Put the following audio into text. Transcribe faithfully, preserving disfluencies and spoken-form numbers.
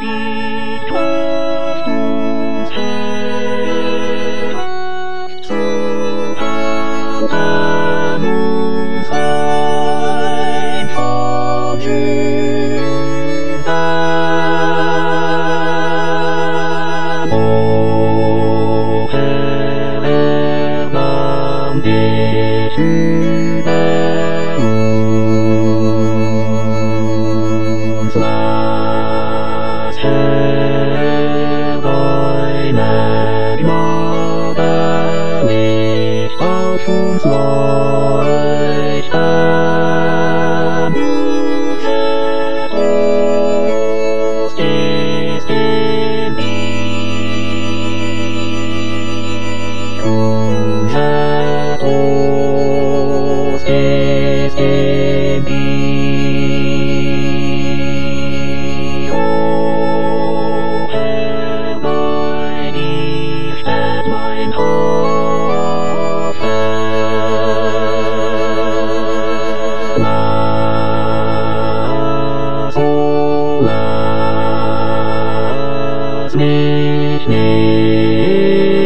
Licht auf uns her, zu Adam uns rein von Juda. O Herr, erbarm dich über uns, lass Herr deine Gnade Licht auf uns leuchten. Unser Trost ist in dir, unser Trost ist in dir. O Herr, bei dir steht mein Hoffen. Lass, oh, lass mich nicht